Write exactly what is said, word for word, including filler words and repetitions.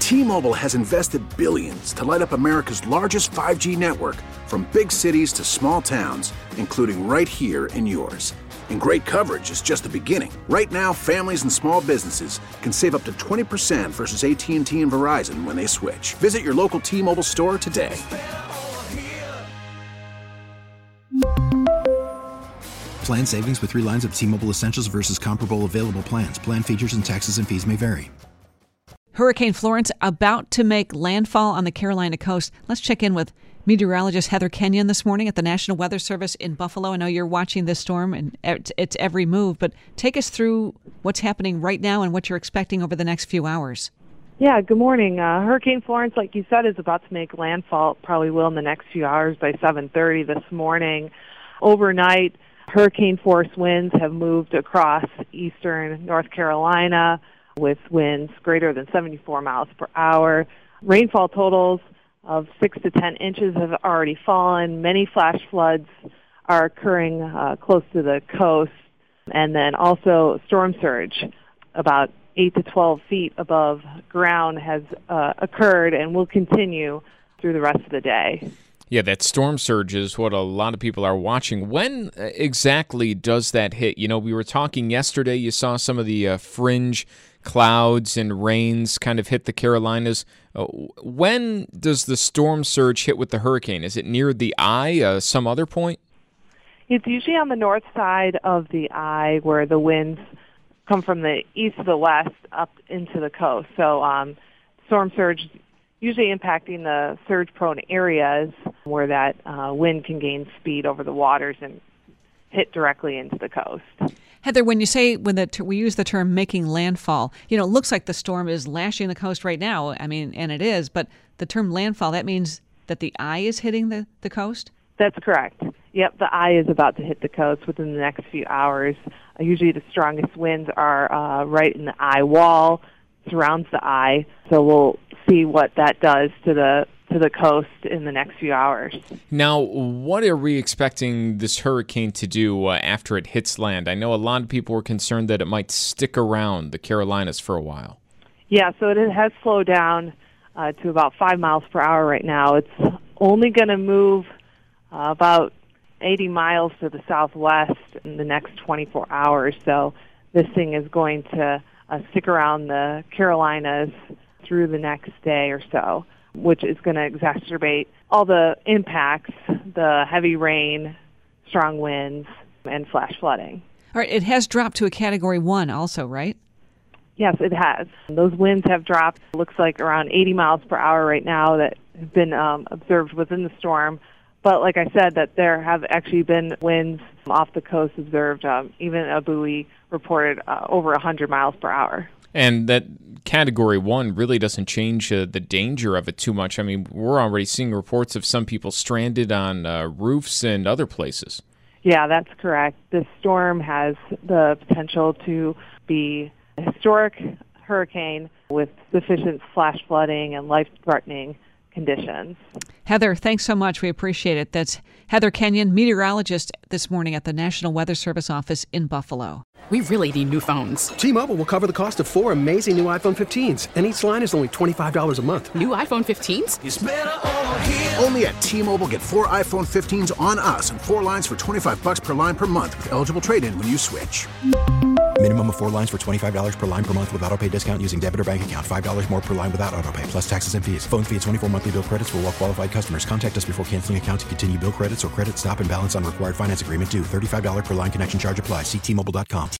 T-Mobile has invested billions to light up America's largest five G network, from big cities to small towns, including right here in yours. And great coverage is just the beginning. Right now, families and small businesses can save up to twenty percent versus A T and T and Verizon when they switch. Visit your local T-Mobile store today. Plan savings with three lines of T-Mobile Essentials versus comparable available plans. Plan features and taxes and fees may vary. Hurricane Florence about to make landfall on the Carolina coast. Let's check in with meteorologist Heather Kenyon this morning at the National Weather Service in Buffalo. I know you're watching this storm and it's every move, but take us through what's happening right now and what you're expecting over the next few hours. Yeah, good morning. Uh, Hurricane Florence, like you said, is about to make landfall. Probably will in the next few hours by seven thirty this morning. Overnight, hurricane force winds have moved across eastern North Carolina with winds greater than seventy-four miles per hour. Rainfall totals of six to ten inches have already fallen. Many flash floods are occurring uh, close to the coast. And then also storm surge, about eight to twelve feet above ground, has uh, occurred and will continue through the rest of the day. Yeah, that storm surge is what a lot of people are watching. When exactly does that hit? You know, we were talking yesterday, you saw some of the uh, fringe clouds and rains kind of hit the Carolinas. Uh, when does the storm surge hit with the hurricane? Is it near the eye, uh, some other point? It's usually on the north side of the eye where the winds come from the east to the west up into the coast. So um, storm surge usually impacting the surge-prone areas where that uh, wind can gain speed over the waters and hit directly into the coast. Heather, when you say, when the we use the term making landfall, you know, it looks like the storm is lashing the coast right now. I mean, and it is, but the term landfall, that means that the eye is hitting the, the coast? That's correct. Yep, the eye is about to hit the coast within the next few hours. Uh, usually the strongest winds are uh, right in the eye wall, surrounds the eye, so we'll see what that does to the to the coast in the next few hours. Now, what are we expecting this hurricane to do uh, after it hits land? I know a lot of people were concerned that it might stick around the Carolinas for a while. Yeah, so it has slowed down uh, to about five miles per hour right now. It's only going to move uh, about eighty miles to the southwest in the next twenty-four hours. So this thing is going to uh, stick around the Carolinas through the next day or so, which is going to exacerbate all the impacts, the heavy rain, strong winds, and flash flooding. All right, it has dropped to a Category one also, right? Yes, it has. Those winds have dropped, looks like around eighty miles per hour right now that have been um, observed within the storm. But like I said, that there have actually been winds off the coast observed. Um, even a buoy reported uh, over one hundred miles per hour. And that Category one really doesn't change uh, the danger of it too much. I mean, we're already seeing reports of some people stranded on uh, roofs and other places. Yeah, that's correct. This storm has the potential to be a historic hurricane with sufficient flash flooding and life-threatening conditions. Heather, thanks so much. We appreciate it. That's Heather Kenyon, meteorologist this morning at the National Weather Service office in Buffalo. We really need new phones. T-Mobile will cover the cost of four amazing new iPhone fifteens, and each line is only twenty-five dollars a month. New iPhone fifteens? It's better over here. Only at T-Mobile, get four iPhone fifteens on us and four lines for twenty-five dollars per line per month with eligible trade-in when you switch. Minimum of four lines for twenty-five dollars per line per month with autopay discount using debit or bank account. five dollars more per line without autopay, plus taxes and fees. Phone fee at twenty-four monthly bill credits for well-qualified customers. Contact us before canceling account to continue bill credits or credit stop and balance on required finance agreement due. thirty-five dollars per line connection charge applies. See T Mobile dot com.